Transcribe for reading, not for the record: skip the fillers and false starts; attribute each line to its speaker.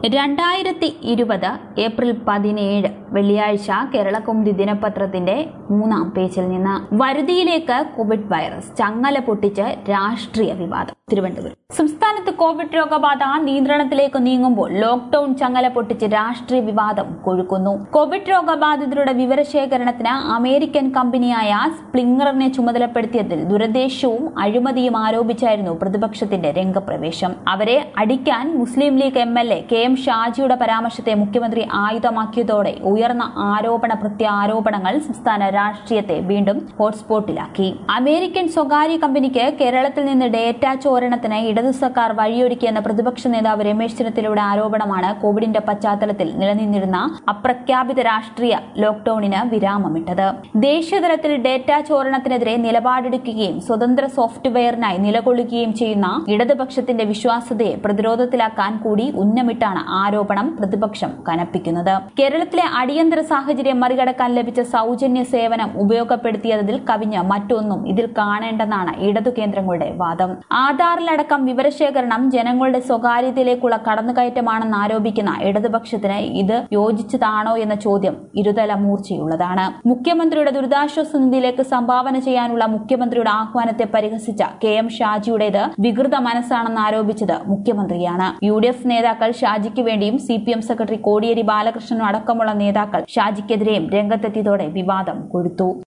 Speaker 1: 2020 April 17 വെള്ളിയാഴ്ച കേരളകൗമുദി ദിനപത്രത്തിന്റെ 3-ാം പേജിൽ നിന്ന് വരുതിയിലേക്ക് കോവിഡ് വൈറസ് ചങ്ങല പൊട്ടിച്ച് രാഷ്ട്രീയ വിവാദം. തിരുവനന്തപുരം സംസ്ഥാനത്ത് കോവിഡ് രോഗബാധ നിയന്ത്രണത്തിലേക്ക് നീങ്ങുമ്പോൾ ലോക്ഡൌൺ ചങ്ങല പൊട്ടിച്ച് രാഷ്ട്രീയ വിവാദം കൊഴുക്കുന്നു. കോവിഡ് രോഗബാധിതരുടെ വിവരശേഖരണത്തിന് അമേരിക്കൻ കമ്പനിയായ സ്പ്ലിംഗറിനെ ചുമതലപ്പെടുത്തിയതിൽ ദുരുദ്ദേശവും അഴിമതിയും ആരോപിച്ചായിരുന്നു പ്രതിപക്ഷത്തിന്റെ രംഗപ്രവേശം. അവരെ അടിക്കാൻ മുസ്ലിം ലീഗ് MLA KM ഷാജിയുടെ പരാമർശത്തെ മുഖ്യമന്ത്രി ആയുധമാക്കിയതോടെ ഉയർന്ന ആരോപണ പ്രത്യാരോപണങ്ങൾ സംസ്ഥാന രാഷ്ട്രീയത്തെ വീണ്ടും ഹോട്ട്സ്പോട്ടിലാക്കി. അമേരിക്കൻ സ്വകാര്യ കമ്പനിക്ക് കേരളത്തിൽ നിന്ന് ഡേറ്റ ചോരണത്തിന് ഇടതു സർക്കാർ വഴിയൊരുക്കിയെന്ന പ്രതിപക്ഷ നേതാവ് രമേശ് ചെന്നിത്തലയുടെ ആരോപണമാണ് കോവിഡിന്റെ പശ്ചാത്തലത്തിൽ നിലനിന്നിരുന്ന അപ്രഖ്യാപിത രാഷ്ട്രീയ ലോക്ഡൌണിന് വിരാമമിട്ടത്. ദേശീയതലത്തിൽ ഡേറ്റ ചോരണത്തിനെതിരെ നിലപാടെടുക്കുകയും സ്വതന്ത്ര സോഫ്റ്റ്വെയറിനായി നിലകൊള്ളുകയും ചെയ്യുന്ന ഇടതുപക്ഷത്തിന്റെ വിശ്വാസ്യതയെ പ്രതിരോധത്തിലാക്കാൻ കൂടി ഉന്നമിട്ടാണ് ആരോപണം പ്രതിപക്ഷം കനപ്പിക്കുന്നത്. കേരളത്തിലെ അടിയന്തര സാഹചര്യം മറികടക്കാൻ ലഭിച്ച സൗജന്യ സേവനം ഉപയോഗപ്പെടുത്തിയതിൽ കവിഞ്ഞ മറ്റൊന്നും ഇതിൽ കാണേണ്ടെന്നാണ് ഇടതു കേന്ദ്രങ്ങളുടെ വാദം. ആധാറിലടക്കം വിവരശേഖരണം ജനങ്ങളുടെ സ്വകാര്യതയിലേക്കുള്ള കടന്നുകയറ്റമാണെന്ന് ആരോപിക്കുന്ന ഇടതുപക്ഷത്തിന് ഇത് യോജിച്ചതാണോ എന്ന ചോദ്യം ഇരുതല മൂർച്ചയുള്ളതാണ്. മുഖ്യമന്ത്രിയുടെ ദുരിതാശ്വാസ നിധിയിലേക്ക് സംഭാവന ചെയ്യാനുള്ള മുഖ്യമന്ത്രിയുടെ ആഹ്വാനത്തെ പരിഹസിച്ച KM ഷാജിയുടേത് വികൃത മനസ്സാണെന്ന് ആരോപിച്ചത് മുഖ്യമന്ത്രിയാണ്. UDF നേതാക്കൾ ഷാജിക്ക് വേണ്ടിയും CPM സെക്രട്ടറി കോടിയേരി ബാലകൃഷ്ണനും അടക്കമുള്ള നേതാക്കൾ ഷാജിക്കെതിരെയും രംഗത്തെത്തിയതോടെ വിവാദം കൊഴുത്തു.